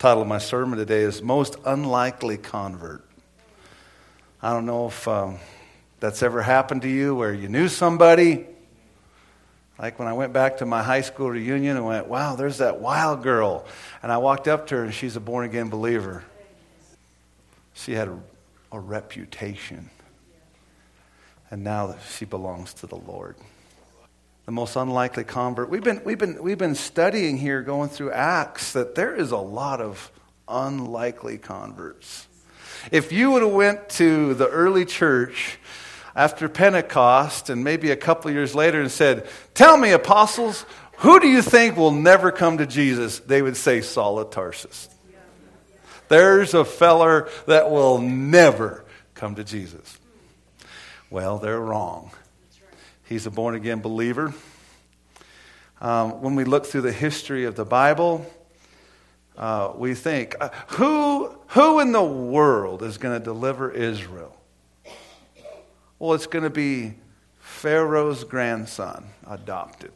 Title of my sermon today is Most Unlikely Convert. I don't know if that's ever happened to you where you knew somebody. Like when I went back to my high school reunion and went, wow, there's that wild girl. And I walked up to her and she's a born-again believer. She had a reputation. And now she belongs to the Lord. The most unlikely convert. We've been studying here, going through Acts, that there is a lot of unlikely converts. If you would have went to the early church after Pentecost and maybe a couple of years later and said, "Tell me, apostles, who do you think will never come to Jesus?" They would say Saul of Tarsus. There's a feller that will never come to Jesus. Well, they're wrong. He's a born-again believer. When we look through the history of the Bible, we think, who in the world is going to deliver Israel? Well, it's going to be Pharaoh's grandson, adopted.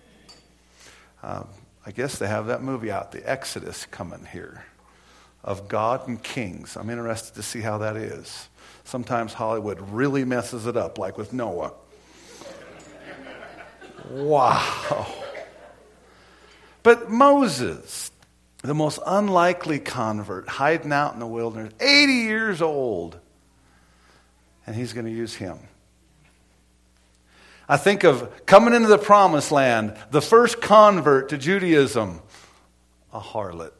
I guess they have that movie out, The Exodus, coming here, of God and kings. I'm interested to see how that is. Sometimes Hollywood really messes it up, like with Noah. Wow. But Moses, the most unlikely convert, hiding out in the wilderness, 80 years old, and he's going to use him. I think of coming into the promised land, the first convert to Judaism, a harlot.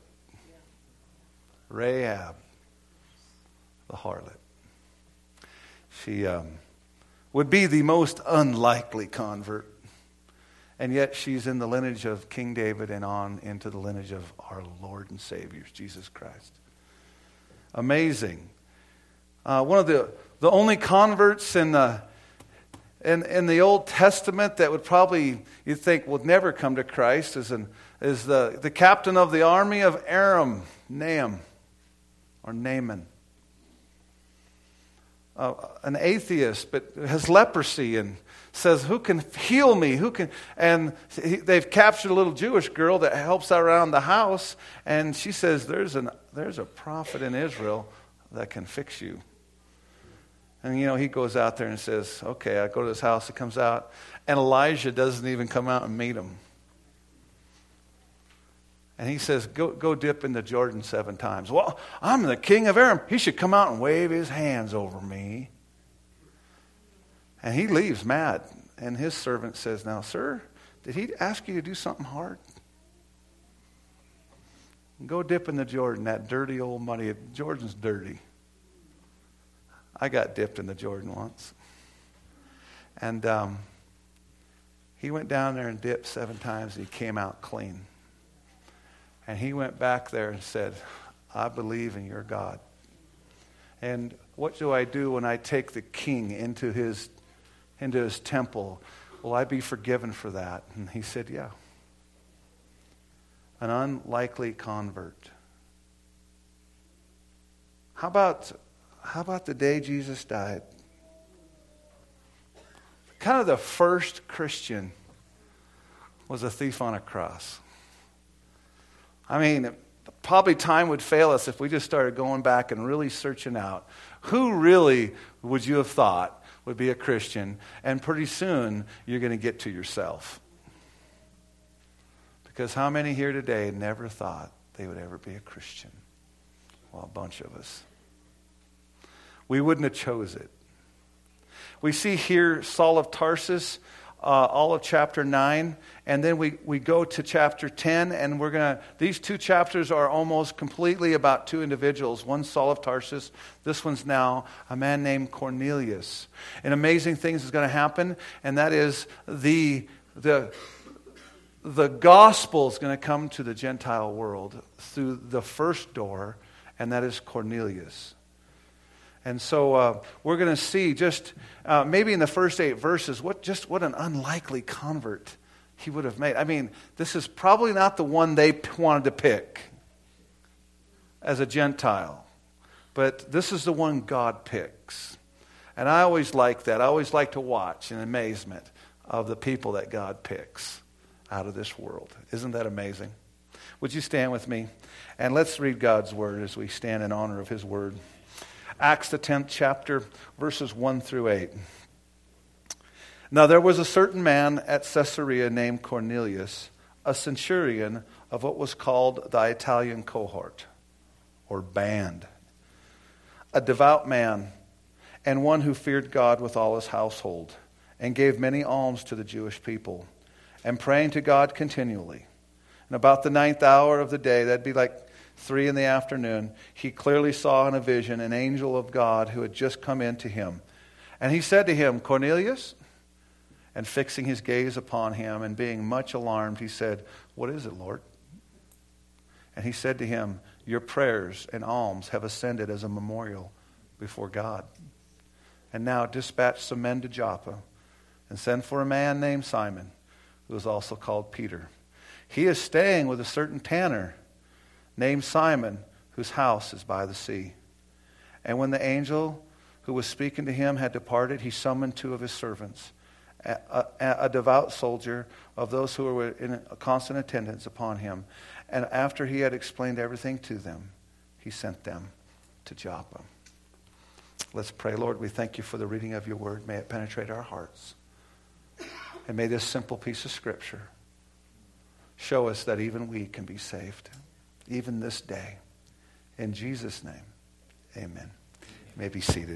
Rahab, the harlot. She would be the most unlikely convert. And yet she's in the lineage of King David and on into the lineage of our Lord and Savior, Jesus Christ. Amazing. One of the only converts in the Old Testament that would probably, you think, would never come to Christ is the captain of the army of Aram, Naaman. An atheist, but has leprosy and says, "Who can heal me? Who can?" And they've captured a little Jewish girl that helps out around the house, and she says, "There's a prophet in Israel that can fix you." And he goes out there and says, "Okay, I go to this house." He comes out, and Elijah doesn't even come out and meet him. And he says, go dip in the Jordan 7 times. "Well, I'm the king of Aram. He should come out and wave his hands over me." And he leaves mad. And his servant says, "Now, sir, did he ask you to do something hard? Go dip in the Jordan, that dirty old muddy. Jordan's dirty. I got dipped in the Jordan once." And he went down there and dipped 7 times, and he came out clean. And he went back there and said, "I believe in your God. And what do I do when I take the king into his temple? Will I be forgiven for that?" And he said, "Yeah." An unlikely convert. How about the day Jesus died? Kind of the first Christian was a thief on a cross. I mean, probably time would fail us if we just started going back and really searching out who really would you have thought would be a Christian, and pretty soon you're going to get to yourself. Because how many here today never thought they would ever be a Christian? Well, a bunch of us. We wouldn't have chose it. We see here Saul of Tarsus, all of chapter 9, and then we go to chapter 10, and these 2 chapters are almost completely about 2 individuals. One Saul of Tarsus, this one's now a man named Cornelius. And amazing things is going to happen, and that is the gospel is going to come to the Gentile world through the first door, and that is Cornelius. And so we're going to see just maybe in the first 8 verses what an unlikely convert he would have made. I mean, this is probably not the one they wanted to pick as a Gentile, but this is the one God picks. And I always like that. I always like to watch in amazement of the people that God picks out of this world. Isn't that amazing? Would you stand with me? And let's read God's word as we stand in honor of his word. Acts, the 10th chapter, verses 1 through 8. Now there was a certain man at Caesarea named Cornelius, a centurion of what was called the Italian cohort, or band, a devout man, and one who feared God with all his household, and gave many alms to the Jewish people, and praying to God continually. And about the 9th hour of the day, that'd be like 3 p.m, he clearly saw in a vision an angel of God who had just come in to him. And he said to him, Cornelius? And fixing his gaze upon him and being much alarmed, he said, What is it, Lord? And he said to him, Your prayers and alms have ascended as a memorial before God. And now dispatch some men to Joppa and send for a man named Simon, who is also called Peter. He is staying with a certain tanner named Simon, whose house is by the sea. And when the angel who was speaking to him had departed, he summoned 2 of his servants, a devout soldier of those who were in constant attendance upon him. And after he had explained everything to them, he sent them to Joppa. Let's pray. Lord, we thank you for the reading of your word. May it penetrate our hearts. And may this simple piece of scripture show us that even we can be saved, even this day. In Jesus' name, amen. You may be seated.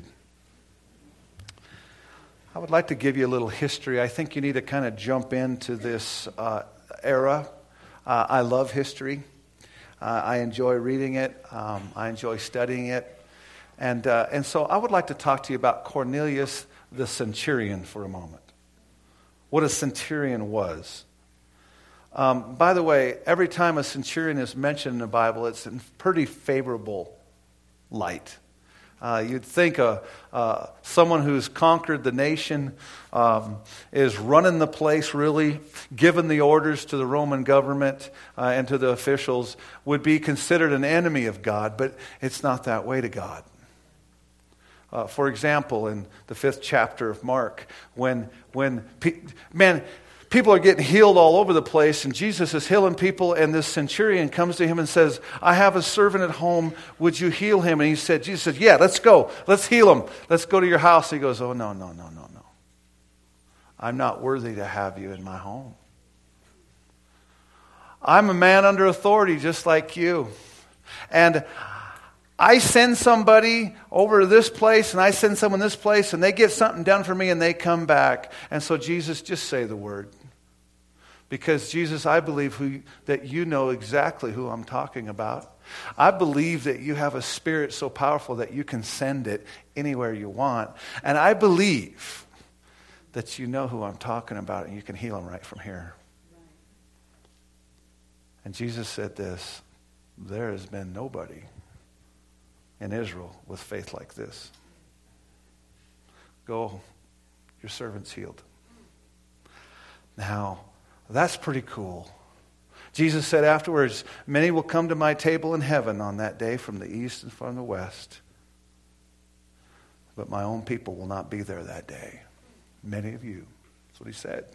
I would like to give you a little history. I think you need to kind of jump into this era. I love history. I enjoy reading it. I enjoy studying it. And so I would like to talk to you about Cornelius the centurion for a moment. What a centurion was. By the way, every time a centurion is mentioned in the Bible, it's in pretty favorable light. You'd think someone who's conquered the nation, is running the place really, given the orders to the Roman government and to the officials, would be considered an enemy of God, but it's not that way to God. For example, in the 5th chapter of Mark, when people are getting healed all over the place, and Jesus is healing people, and this centurion comes to him and says, I have a servant at home, would you heal him? And Jesus said, yeah, let's go. Let's heal him. Let's go to your house. He goes, oh, no. I'm not worthy to have you in my home. I'm a man under authority just like you. And I send somebody over to this place, and I send someone this place, and they get something done for me, and they come back. And so Jesus, just say the word. Because Jesus, I believe that you know exactly who I'm talking about. I believe that you have a spirit so powerful that you can send it anywhere you want. And I believe that you know who I'm talking about, and you can heal them right from here. And Jesus said this, there has been nobody in Israel with faith like this. Go, your servant's healed. Now, that's pretty cool. Jesus said afterwards, many will come to my table in heaven on that day from the east and from the west. But my own people will not be there that day. Many of you. That's what he said.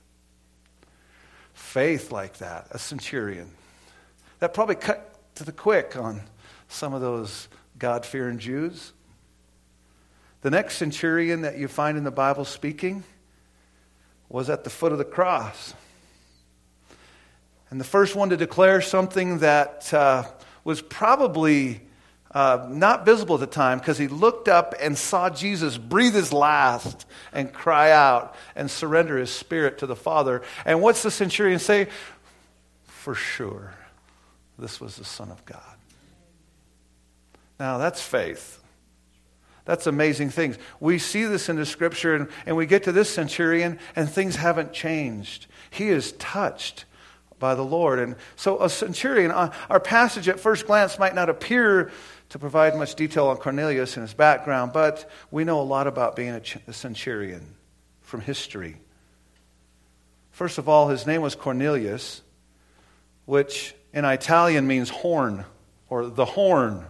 Faith like that, a centurion. That probably cut to the quick on some of those God-fearing Jews. The next centurion that you find in the Bible speaking was at the foot of the cross. And the first one to declare something that was probably not visible at the time, because he looked up and saw Jesus breathe his last and cry out and surrender his spirit to the Father. And what's the centurion say? For sure, this was the Son of God. Now that's faith. That's amazing things. We see this in the scripture, and we get to this centurion, and things haven't changed. He is touched by the Lord. And so a centurion, our passage at first glance might not appear to provide much detail on Cornelius and his background, but we know a lot about being a centurion from history. First of all, his name was Cornelius, which in Italian means horn, or the horn.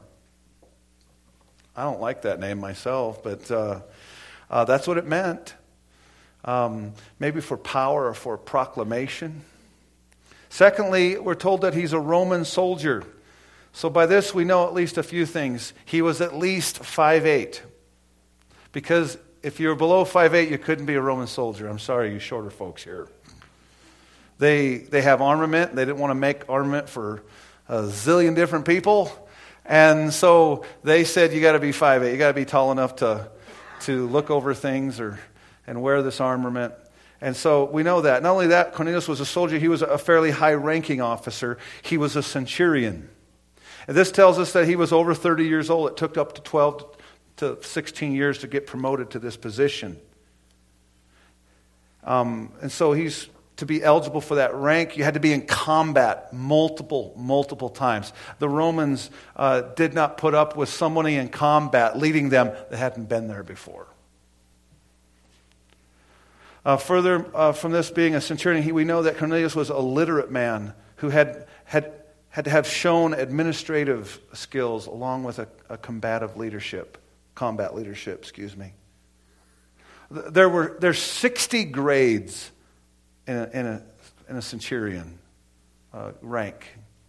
I don't like that name myself, but that's what it meant. Maybe for power or for proclamation. Secondly, we're told that he's a Roman soldier. So by this we know at least a few things. He was at least 5'8". Because if you're below 5'8", you couldn't be a Roman soldier. I'm sorry, you shorter folks here. They have armament. They didn't want to make armament for a zillion different people. And so they said, you got to be 5'8". You got to be tall enough to look over things and wear this armament. And so we know that. Not only that, Cornelius was a soldier. He was a fairly high-ranking officer. He was a centurion. And this tells us that he was over 30 years old. It took up to 12 to 16 years to get promoted to this position. And so to be eligible for that rank, you had to be in combat multiple times. The Romans did not put up with somebody in combat leading them that hadn't been there before. Further, from this being a centurion, we know that Cornelius was a literate man who had to have shown administrative skills along with a combat leadership. There's 60 grades in a centurion rank.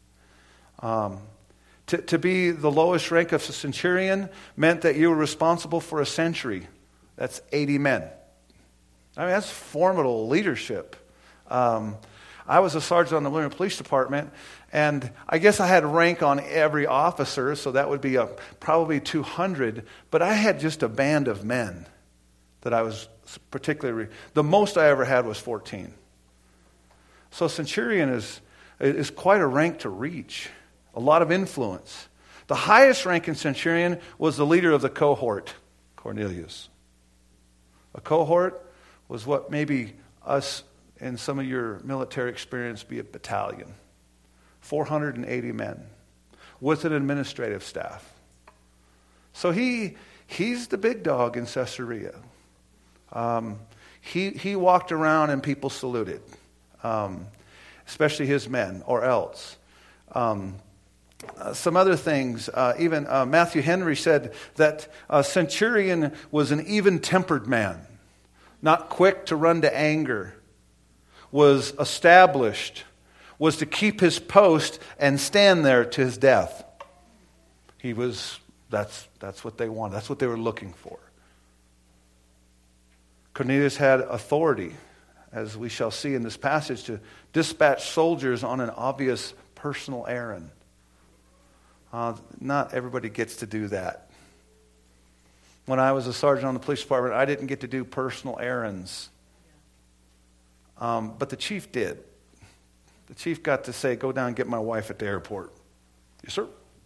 To be the lowest rank of a centurion meant that you were responsible for a century. That's 80 men. I mean, that's formidable leadership. I was a sergeant on the William Police Department, and I guess I had rank on every officer, so that would be probably 200, but I had just a band of men that I was particularly... The most I ever had was 14. So centurion is quite a rank to reach, a lot of influence. The highest rank in centurion was the leader of the cohort, Cornelius. A cohort was what maybe us in some of your military experience be a battalion. 480 men with an administrative staff. So he's the big dog in Caesarea. He walked around and people saluted, especially his men, or else. Some other things, even Matthew Henry said that a centurion was an even-tempered man, not quick to run to anger, was established, was to keep his post and stand there to his death. That's what they wanted. That's what they were looking for. Cornelius had authority, as we shall see in this passage, to dispatch soldiers on an obvious personal errand. Not everybody gets to do that. When I was a sergeant on the police department, I didn't get to do personal errands. But the chief did. The chief got to say, go down and get my wife at the airport. Yes,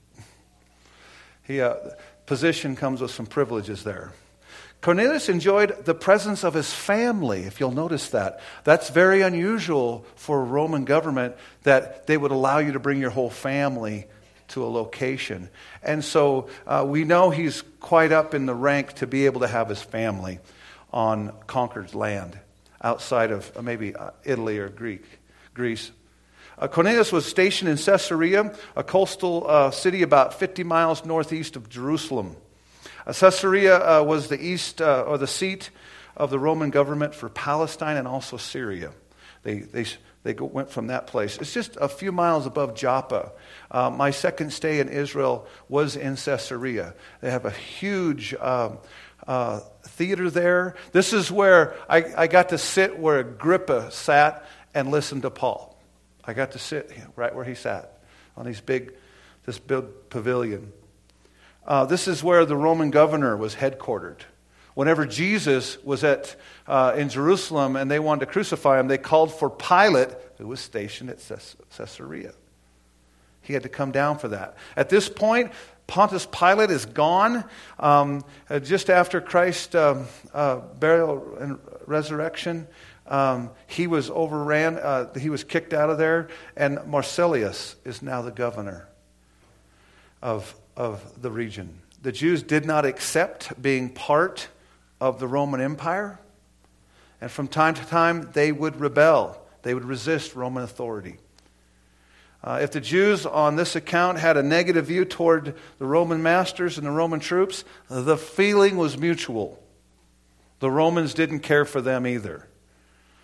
sir. Position comes with some privileges there. Cornelius enjoyed the presence of his family, if you'll notice that. That's very unusual for a Roman government, that they would allow you to bring your whole family to a location. And so we know he's quite up in the rank to be able to have his family on conquered land outside of maybe Italy or Greece. Cornelius was stationed in Caesarea, a coastal city about 50 miles northeast of Jerusalem. Caesarea was the east or the seat of the Roman government for Palestine and also Syria. They went from that place. It's just a few miles above Joppa. My second stay in Israel was in Caesarea. They have a huge theater there. This is where I got to sit where Agrippa sat and listen to Paul. I got to sit right where he sat on this big pavilion. This is where the Roman governor was headquartered. Whenever Jesus was in Jerusalem and they wanted to crucify him, they called for Pilate, who was stationed at Caesarea. He had to come down for that. At this point, Pontius Pilate is gone. Just after Christ's burial and resurrection, he was overran. He was kicked out of there, and Marsilius is now the governor of the region. The Jews did not accept being part of the Roman Empire, and from time to time they would rebel. They would resist Roman authority. If the Jews on this account had a negative view toward the Roman masters and the Roman troops, the feeling was mutual. The Romans didn't care for them either.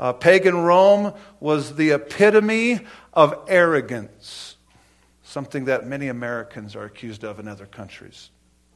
Pagan Rome was the epitome of arrogance, something that many Americans are accused of in other countries.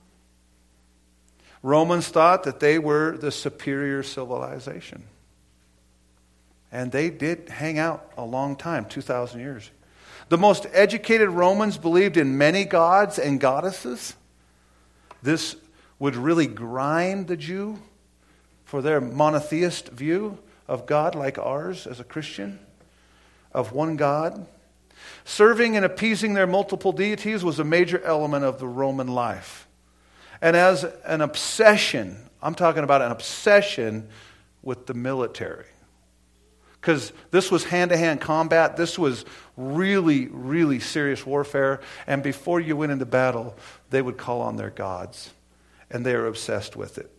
Romans thought that they were the superior civilization. And they did hang out a long time, 2,000 years. The most educated Romans believed in many gods and goddesses. This would really grind the Jew for their monotheist view of God, like ours as a Christian, of one God. Serving and appeasing their multiple deities was a major element of the Roman life. And as an obsession, I'm talking about an obsession with the military. Because this was hand-to-hand combat. This was really, really serious warfare. And before you went into battle, they would call on their gods. And they were obsessed with it.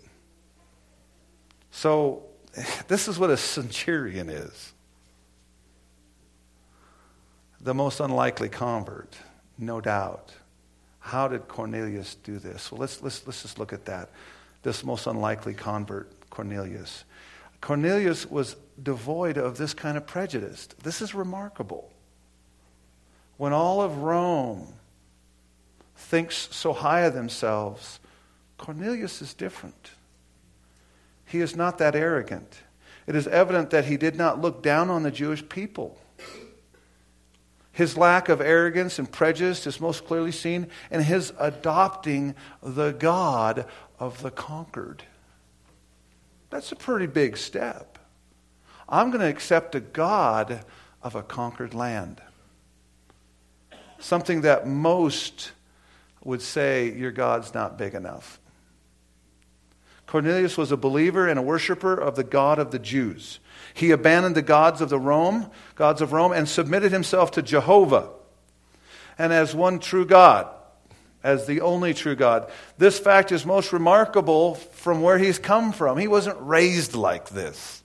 So, this is what a centurion is. The most unlikely convert, no doubt. How did Cornelius do this? Well, let's just look at that. This most unlikely convert, Cornelius. Cornelius was devoid of this kind of prejudice. This is remarkable. When all of Rome thinks so high of themselves, Cornelius is different. He is not that arrogant. It is evident that he did not look down on the Jewish people. His lack of arrogance and prejudice is most clearly seen in his adopting the God of the conquered. That's a pretty big step. I'm going to accept a God of a conquered land. Something that most would say, your God's not big enough. Cornelius was a believer and a worshiper of the God of the Jews. He abandoned the gods of Rome, and submitted himself to Jehovah. And as one true God, as the only true God. This fact is most remarkable from where he's come from. He wasn't raised like this.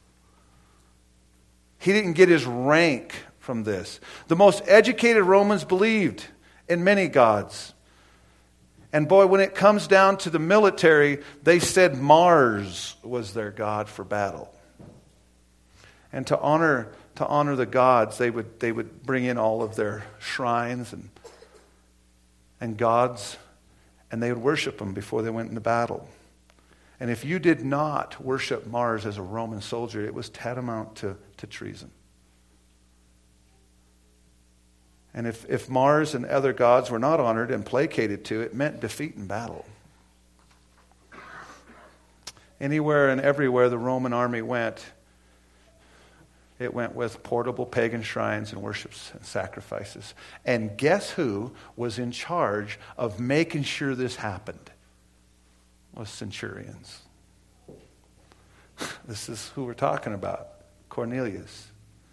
He didn't get his rank from this. The most educated Romans believed in many gods. And boy, when it comes down to the military, they said Mars was their god for battle. And to honor the gods, they would bring in all of their shrines and gods, and they would worship them before they went into battle. And if you did not worship Mars as a Roman soldier, it was tantamount to treason. And if Mars and other gods were not honored and placated to, it meant defeat in battle. Anywhere and everywhere the Roman army went, it went with portable pagan shrines and worships and sacrifices. And guess who was in charge of making sure this happened? Was centurions. This is who we're talking about, Cornelius.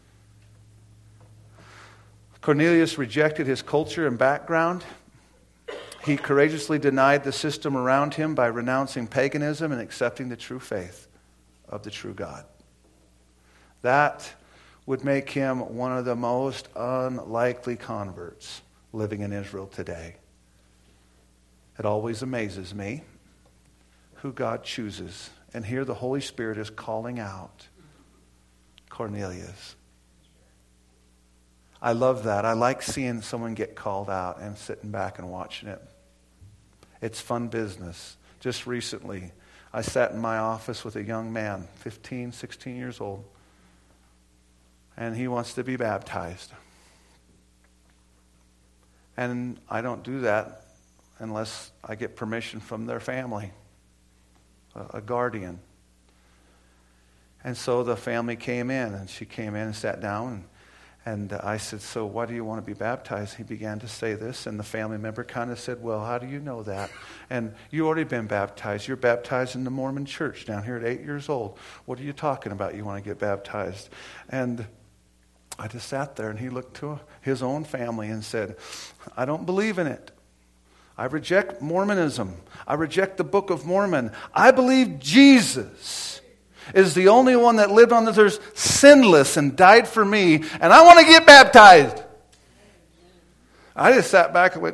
Cornelius rejected his culture and background. He courageously denied the system around him by renouncing paganism and accepting the true faith of the true God. That would make him one of the most unlikely converts living in Israel today. It always amazes me who God chooses. And here the Holy Spirit is calling out Cornelius. I love that. I like seeing someone get called out and sitting back and watching it. It's fun business. Just recently, I sat in my office with a young man, 15, 16 years old, and he wants to be baptized. And I don't do that unless I get permission from their family, a guardian. And so the family came in, and she came in and sat down, and I said, so why do you want to be baptized? He began to say this, and the family member kind of said, well, how do you know that? And you already been baptized. You're baptized in the Mormon church down here at 8 years old. What are you talking about? You want to get baptized? And I just sat there, and he looked to his own family and said, I don't believe in it. I reject Mormonism. I reject the Book of Mormon. I believe Jesus is the only one that lived on this earth sinless and died for me, and I want to get baptized. I just sat back and went,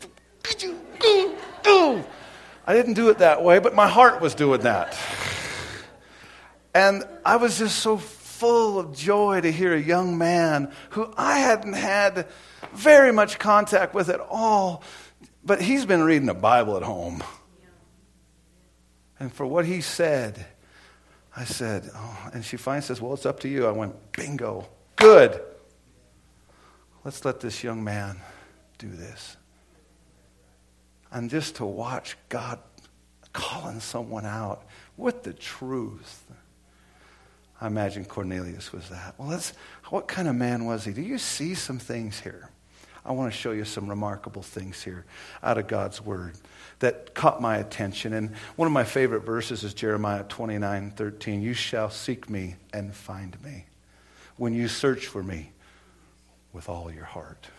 I didn't do it that way, but my heart was doing that. And I was just so full of joy to hear a young man who I hadn't had very much contact with at all, but he's been reading the Bible at home. And for what he said, I said, oh, and she finally says, well, it's up to you. I went, bingo, good. Let's let this young man do this. And just to watch God calling someone out with the truth. I imagine Cornelius was that. Well, what kind of man was he? Do you see some things here? I want to show you some remarkable things here out of God's Word that caught my attention. And one of my favorite verses is Jeremiah 29:13. You shall seek me and find me when you search for me with all your heart.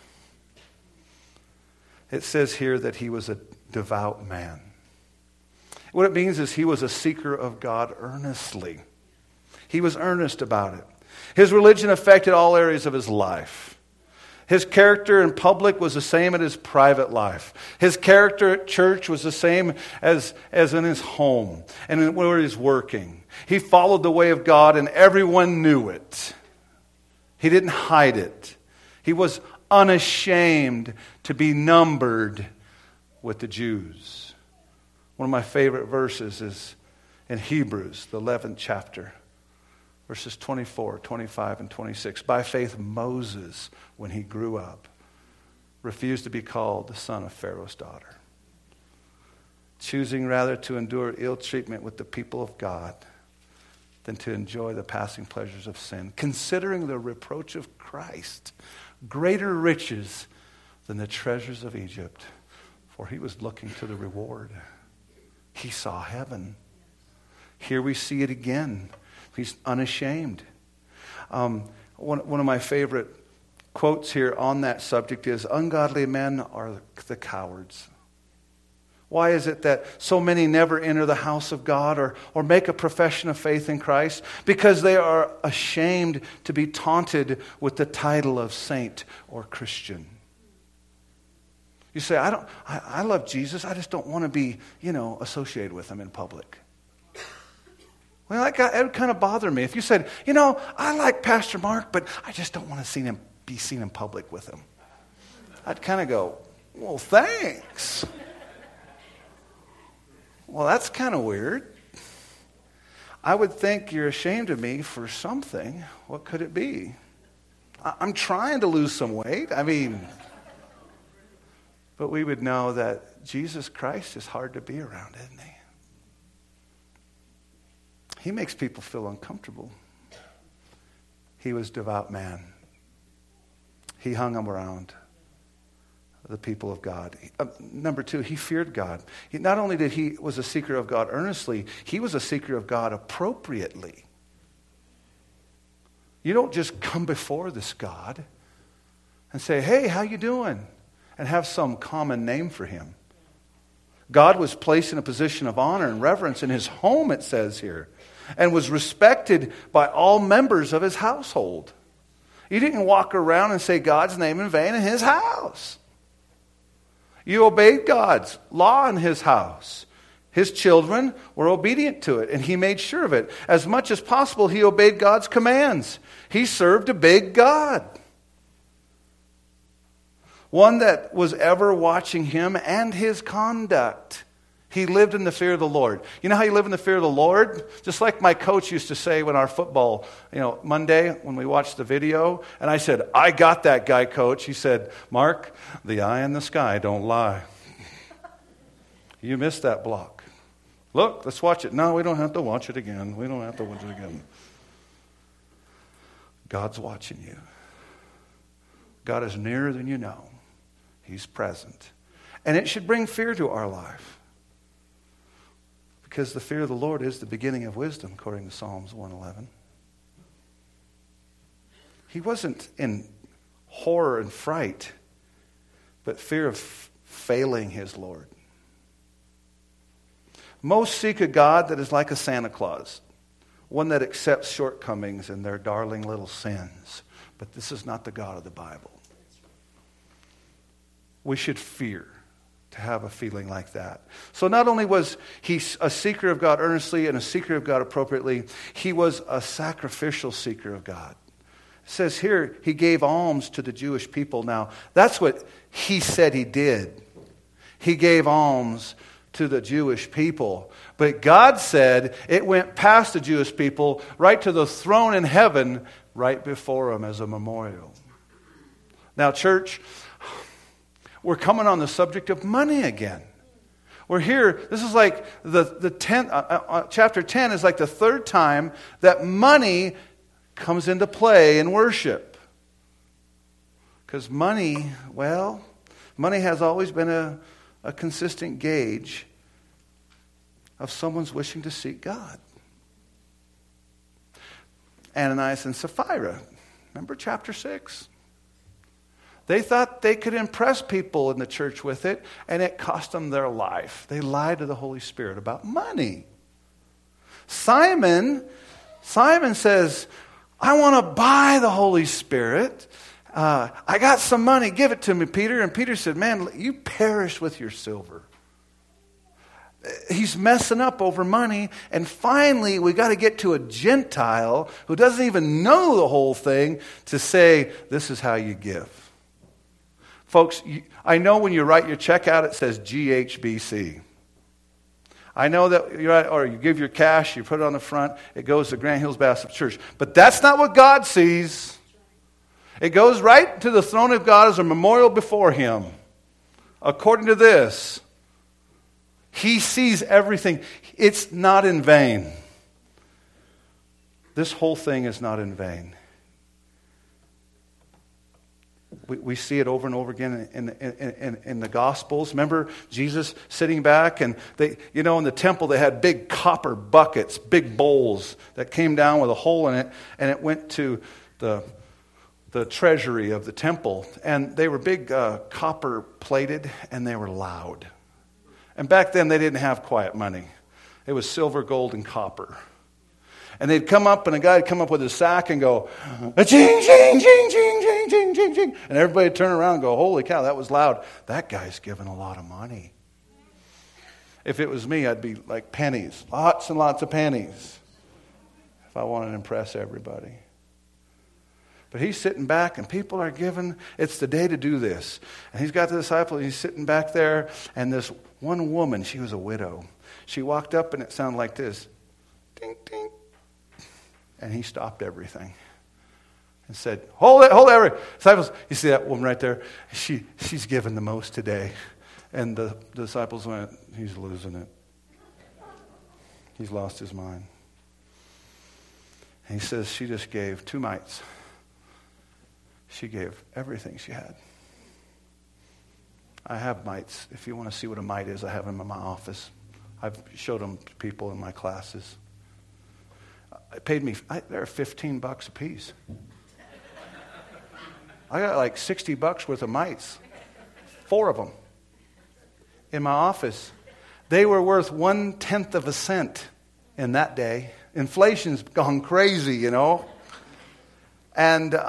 It says here that he was a devout man. What it means is he was a seeker of God earnestly. He was earnest about it. His religion affected all areas of his life. His character in public was the same in his private life. His character at church was the same as in his home and where he's working. He followed the way of God and everyone knew it. He didn't hide it. He was unashamed to be numbered with the Jews. One of my favorite verses is in Hebrews, the 11th chapter. Verses 24, 25, and 26. By faith, Moses, when he grew up, refused to be called the son of Pharaoh's daughter, choosing rather to endure ill treatment with the people of God than to enjoy the passing pleasures of sin, considering the reproach of Christ greater riches than the treasures of Egypt, for he was looking to the reward. He saw heaven. Here we see it again. He's unashamed. One of my favorite quotes here on that subject is, ungodly men are the cowards. Why is it that so many never enter the house of God or make a profession of faith in Christ? Because they are ashamed to be taunted with the title of saint or Christian. You say, I love Jesus, I just don't want to be, associated with him in public. Well, that would kind of bother me. If you said, I like Pastor Mark, but I just don't want to be seen in public with him. I'd kind of go, well, thanks. Well, that's kind of weird. I would think you're ashamed of me for something. What could it be? I'm trying to lose some weight. But we would know that Jesus Christ is hard to be around, isn't he? He makes people feel uncomfortable. He was a devout man. He hung around the people of God. Number two, he feared God. Not only did he was a seeker of God earnestly, he was a seeker of God appropriately. You don't just come before this God and say, hey, how you doing? And have some common name for him. God was placed in a position of honor and reverence in his home, it says here, and was respected by all members of his household. You didn't walk around and say God's name in vain in his house. You obeyed God's law in his house. His children were obedient to it, and he made sure of it. As much as possible, he obeyed God's commands. He served a big God. One that was ever watching him and his conduct. He lived in the fear of the Lord. You know how you live in the fear of the Lord? Just like my coach used to say when our football, Monday when we watched the video, and I said, I got that guy, coach. He said, Mark, the eye in the sky don't lie. You missed that block. Look, let's watch it. No, we don't have to watch it again. We don't have to watch it again. God's watching you. God is nearer than you know. He's present. And it should bring fear to our life. Because the fear of the Lord is the beginning of wisdom, according to Psalms 111. He wasn't in horror and fright, but fear of failing his Lord. Most seek a God that is like a Santa Claus, one that accepts shortcomings and their darling little sins. But this is not the God of the Bible. We should fear to have a feeling like that. So not only was he a seeker of God earnestly and a seeker of God appropriately, he was a sacrificial seeker of God. It says here, he gave alms to the Jewish people. Now, that's what he said he did. He gave alms to the Jewish people. But God said it went past the Jewish people right to the throne in heaven right before him as a memorial. Now, church, we're coming on the subject of money again. We're here, this is like chapter 10 is like the third time that money comes into play in worship. Because money has always been a consistent gauge of someone's wishing to seek God. Ananias and Sapphira, remember chapter 6? They thought they could impress people in the church with it, and it cost them their life. They lied to the Holy Spirit about money. Simon says, I want to buy the Holy Spirit. I got some money. Give it to me, Peter. And Peter said, man, you perish with your silver. He's messing up over money. And finally, we got to get to a Gentile who doesn't even know the whole thing to say, this is how you give. Folks, I know when you write your check out, it says GHBC. I know that you give your cash, you put it on the front, it goes to Grand Hills Baptist Church. But that's not what God sees. It goes right to the throne of God as a memorial before him. According to this, he sees everything. It's not in vain. This whole thing is not in vain. We see it over and over again in the Gospels. Remember Jesus sitting back, and in the temple they had big copper buckets, big bowls that came down with a hole in it, and it went to the treasury of the temple. And they were big copper plated, and they were loud. And back then they didn't have quiet money. It was silver, gold, and copper. And they'd come up, and a guy would come up with his sack and go, ching, ching, ching, ching, ching, ching, ching, ching. And everybody would turn around and go, holy cow, that was loud. That guy's giving a lot of money. If it was me, I'd be like pennies, lots and lots of pennies, if I wanted to impress everybody. But he's sitting back, and people are giving. It's the day to do this. And he's got the disciple, and he's sitting back there, and this one woman, she was a widow. She walked up, and it sounded like this. Ding, ding. And he stopped everything and said, hold it. Disciples, you see that woman right there? She's given the most today. And the disciples went, he's losing it. He's lost his mind. And he says, she just gave 2 mites. She gave everything she had. I have mites. If you want to see what a mite is, I have them in my office. I've showed them to people in my classes. It paid me, they're $15 a piece. I got like $60 worth of mites. 4 of them. In my office. They were worth 1/10 of a cent in that day. Inflation's gone crazy, And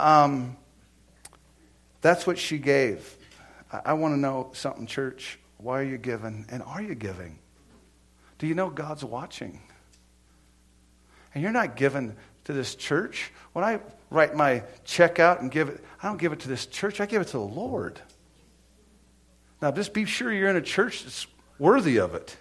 that's what she gave. I want to know something, church. Why are you giving? And are you giving? Do you know God's watching? And you're not giving to this church. When I write my check out and give it, I don't give it to this church. I give it to the Lord. Now, just be sure you're in a church that's worthy of it.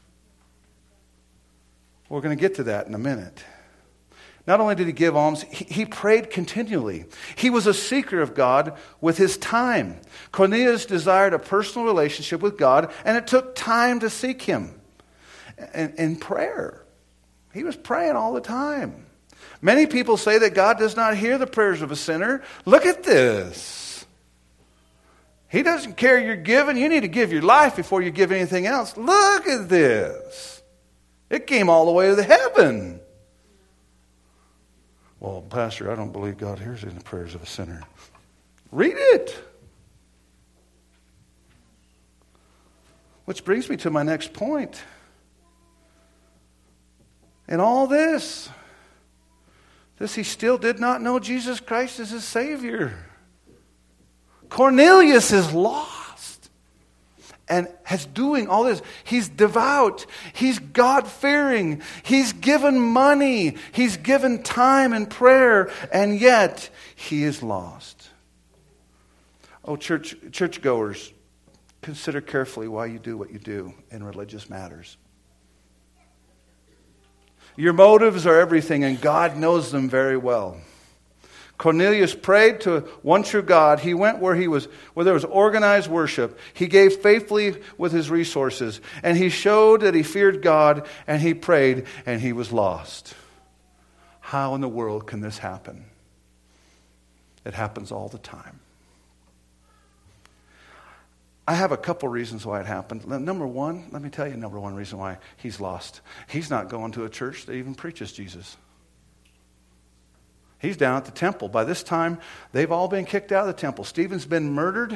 We're going to get to that in a minute. Not only did he give alms, he prayed continually. He was a seeker of God with his time. Cornelius desired a personal relationship with God, and it took time to seek him in prayer. He was praying all the time. Many people say that God does not hear the prayers of a sinner. Look at this. He doesn't care you're giving. You need to give your life before you give anything else. Look at this. It came all the way to the heaven. Well, Pastor, I don't believe God hears the prayers of a sinner. Read it. Which brings me to my next point. In all this, he still did not know Jesus Christ as his Savior. Cornelius is lost. and has doing all this. He's devout. He's God-fearing. He's given money. He's given time and prayer, and yet he is lost. Oh, churchgoers, consider carefully why you do what you do in religious matters. Your motives are everything, and God knows them very well. Cornelius prayed to one true God. He went where there was organized worship. He gave faithfully with his resources, and he showed that he feared God, and he prayed, and he was lost. How in the world can this happen? It happens all the time. I have a couple reasons why it happened. Number one, let me tell you number one reason why he's lost. He's not going to a church that even preaches Jesus. He's down at the temple. By this time, they've all been kicked out of the temple. Stephen's been murdered,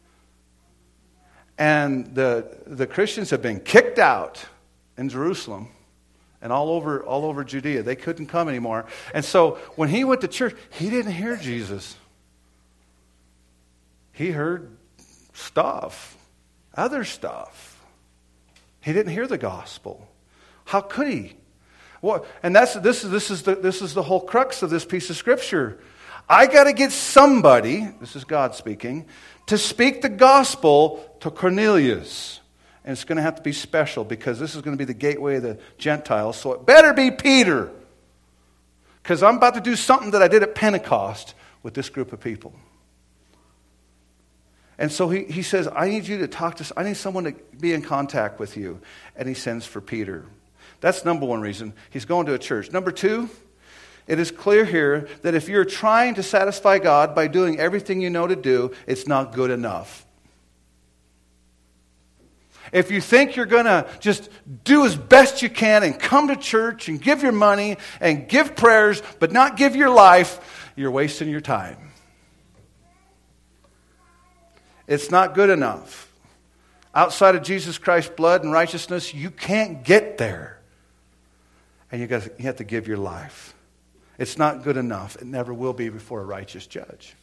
and the Christians have been kicked out in Jerusalem and all over Judea. They couldn't come anymore. And so when he went to church, he didn't hear Jesus. He heard stuff, other stuff. He didn't hear the gospel. How could he? Well, and this is the whole crux of this piece of scripture. I got to get somebody, this is God speaking, to speak the gospel to Cornelius. And it's going to have to be special because this is going to be the gateway of the Gentiles. So it better be Peter. Because I'm about to do something that I did at Pentecost with this group of people. And so he says, I need someone to be in contact with you. And he sends for Peter. That's number one reason. He's going to a church. Number two, it is clear here that if you're trying to satisfy God by doing everything you know to do, it's not good enough. If you think you're going to just do as best you can and come to church and give your money and give prayers, but not give your life, you're wasting your time. It's not good enough. Outside of Jesus Christ's blood and righteousness, you can't get there. And you have to give your life. It's not good enough. It never will be before a righteous judge.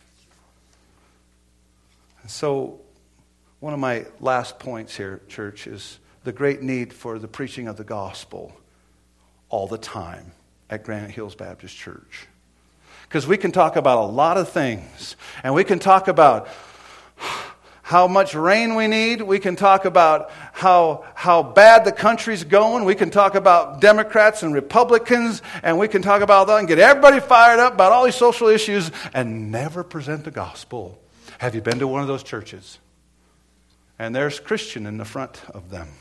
And so, one of my last points here, church, is the great need for the preaching of the gospel all the time at Granite Hills Baptist Church. Because we can talk about a lot of things. And we can talk about how much rain we need. We can talk about how bad the country's going. We can talk about Democrats and Republicans. And we can talk about that and get everybody fired up about all these social issues and never present the gospel. Have you been to one of those churches? And there's Christian in the front of them.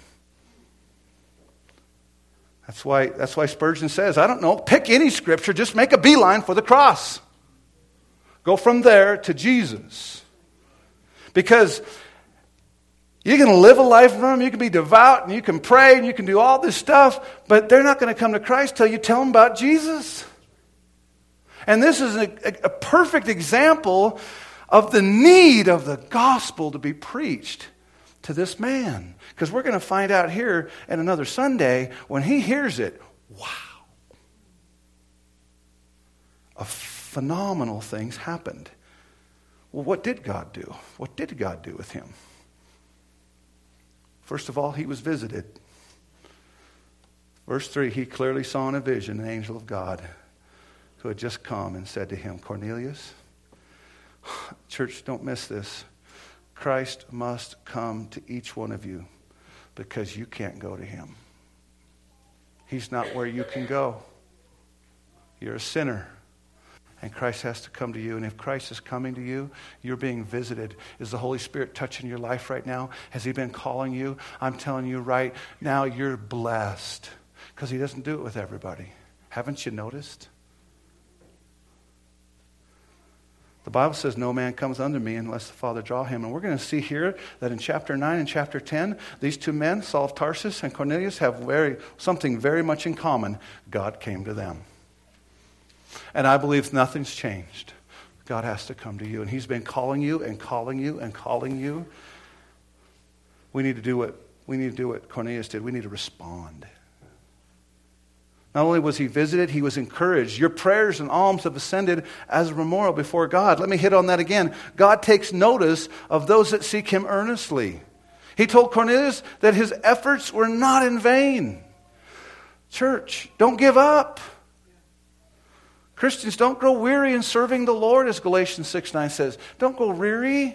That's why Spurgeon says, I don't know, pick any scripture, just make a beeline for the cross. Go from there to Jesus. Because you can live a life for them, you can be devout, and you can pray, and you can do all this stuff, but they're not going to come to Christ till you tell them about Jesus. And this is a perfect example of the need of the gospel to be preached to this man. Because we're going to find out here in another Sunday, when he hears it, wow. Phenomenal things happened. Well, what did God do? What did God do with him? First of all, he was visited. Verse 3, he clearly saw in a vision an angel of God who had just come and said to him, Cornelius, church, don't miss this. Christ must come to each one of you because you can't go to him. He's not where you can go. You're a sinner. And Christ has to come to you. And if Christ is coming to you, you're being visited. Is the Holy Spirit touching your life right now? Has he been calling you? I'm telling you right now, you're blessed. Because he doesn't do it with everybody. Haven't you noticed? The Bible says no man comes unto me unless the Father draw him. And we're going to see here that in chapter 9 and chapter 10, these two men, Saul of Tarsus and Cornelius, have something very much in common. God came to them. And I believe nothing's changed. God has to come to you. And he's been calling you and calling you and calling you. We need to do what Cornelius did. We need to respond. Not only was he visited, he was encouraged. Your prayers and alms have ascended as a memorial before God. Let me hit on that again. God takes notice of those that seek him earnestly. He told Cornelius that his efforts were not in vain. Church, don't give up. Christians, don't grow weary in serving the Lord, as Galatians 6:9 says. Don't go weary.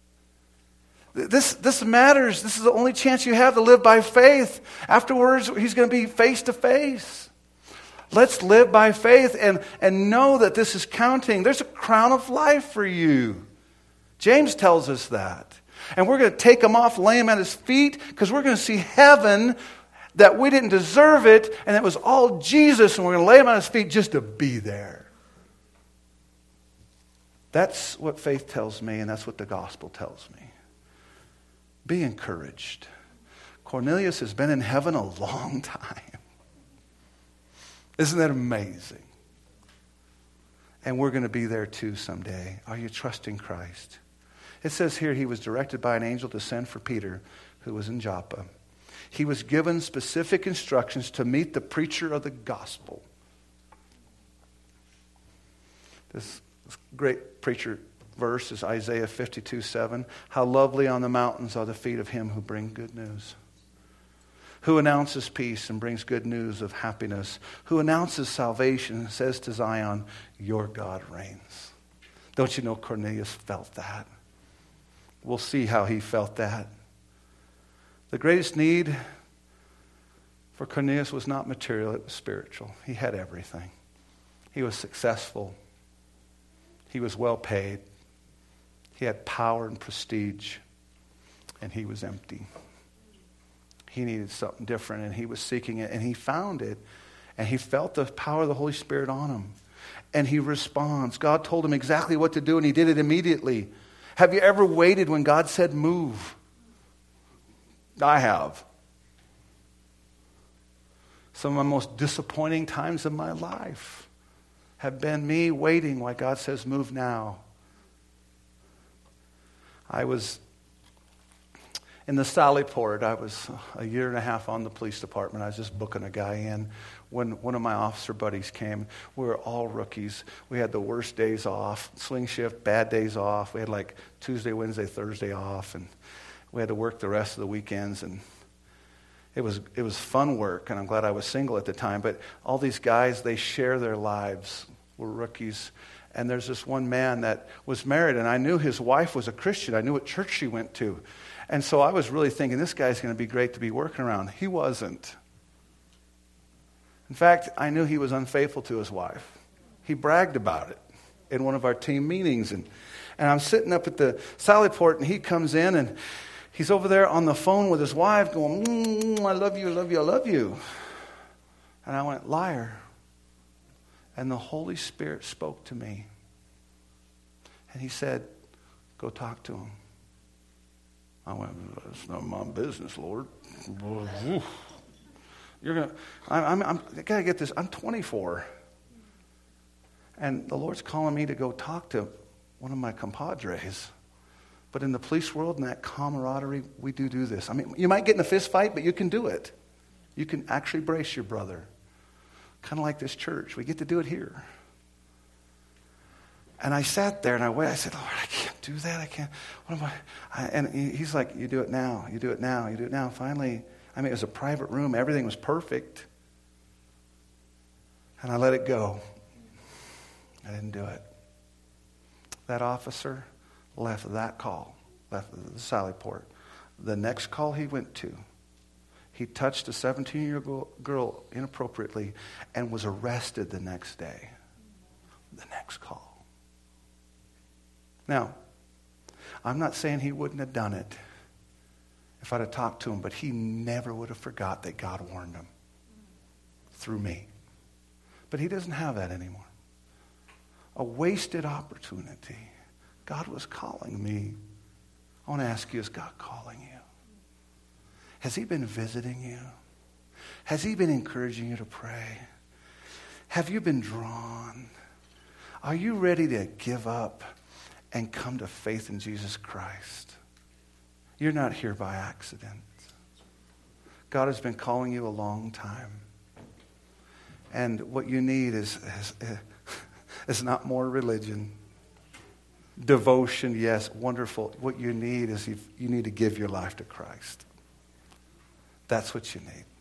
This matters. This is the only chance you have to live by faith. Afterwards, he's going to be face to face. Let's live by faith and know that this is counting. There's a crown of life for you. James tells us that. And we're going to take him off, lay him at his feet, because we're going to see heaven that we didn't deserve it, and it was all Jesus, and we're going to lay him at his feet just to be there. That's what faith tells me, and that's what the gospel tells me. Be encouraged. Cornelius has been in heaven a long time. Isn't that amazing? And we're going to be there too someday. Are you trusting Christ? It says here he was directed by an angel to send for Peter, who was in Joppa. He was given specific instructions to meet the preacher of the gospel. This great preacher verse is Isaiah 52:7. How lovely on the mountains are the feet of him who bring good news. Who announces peace and brings good news of happiness. Who announces salvation and says to Zion, your God reigns. Don't you know Cornelius felt that? We'll see how he felt that. The greatest need for Cornelius was not material, it was spiritual. He had everything. He was successful. He was well paid. He had power and prestige. And he was empty. He needed something different, and he was seeking it, and he found it, and he felt the power of the Holy Spirit on him. And he responds. God told him exactly what to do, and he did it immediately. Have you ever waited when God said move? I have. Some of my most disappointing times of my life have been me waiting while God says move now. I was in the Sallyport. I was a year and a half on the police department. I was just booking a guy in when one of my officer buddies came. We were all rookies. We had the worst days off, swing shift, bad days off. We had like Tuesday, Wednesday, Thursday off, and we had to work the rest of the weekends. And it was fun work, and I'm glad I was single at the time. But all these guys, they share their lives. We're rookies. And there's this one man that was married, and I knew his wife was a Christian. I knew what church she went to. And so I was really thinking, this guy's going to be great to be working around. He wasn't. In fact, I knew he was unfaithful to his wife. He bragged about it in one of our team meetings. And I'm sitting up at the Sallyport, and he comes in, and he's over there on the phone with his wife going, I love you, I love you, I love you. And I went, liar. And the Holy Spirit spoke to me. And he said, go talk to him. I went, that's not my business, Lord. You're gonna. I gotta get this. I'm 24, and the Lord's calling me to go talk to one of my compadres. But in the police world, in that camaraderie, we do this. I mean, you might get in a fist fight, but you can do it. You can actually brace your brother. Kind of like this church. We get to do it here. And I sat there and I waited. I said, Lord, I can't do that. I can't. What am I? And he's like, you do it now. You do it now. You do it now. Finally, I mean, it was a private room. Everything was perfect. And I let it go. I didn't do it. That officer left that call, left the Sallyport. The next call he went to, he touched a 17-year-old girl inappropriately and was arrested the next day. The next call. Now, I'm not saying he wouldn't have done it if I'd have talked to him, but he never would have forgot that God warned him through me. But he doesn't have that anymore. A wasted opportunity. God was calling me. I want to ask you, is God calling you? Has he been visiting you? Has he been encouraging you to pray? Have you been drawn? Are you ready to give up and come to faith in Jesus Christ? You're not here by accident. God has been calling you a long time. And what you need is not more religion. Devotion, yes, wonderful. What you need is you need to give your life to Christ. That's what you need.